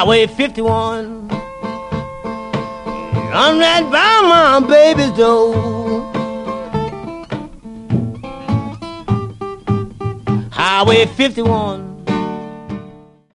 Highway 51. I'm right by my baby's door. Highway 51.